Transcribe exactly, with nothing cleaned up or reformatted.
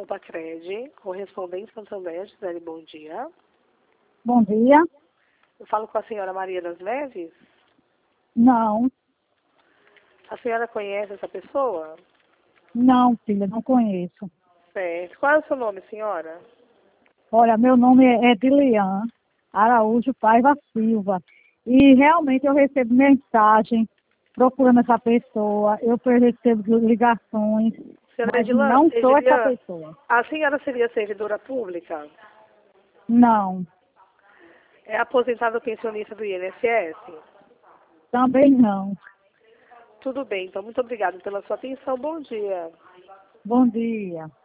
Compacred, correspondente Santander, Gisele, bom dia. Bom dia. Eu falo com a senhora Maria das Neves? Não, A senhora conhece essa pessoa? não, filha, não conheço. Certo. Qual é o seu nome, senhora? Olha, meu nome é Edilian Araújo Paiva Silva. E realmente eu recebo mensagem procurando essa pessoa. Eu recebo ligações, Senhora mas Edilan, não sou essa Edilian, pessoa. a senhora seria servidora pública? Não, É aposentada ou pensionista do I N S S? também não. Tudo bem, então muito obrigada pela sua atenção. Bom dia. Bom dia.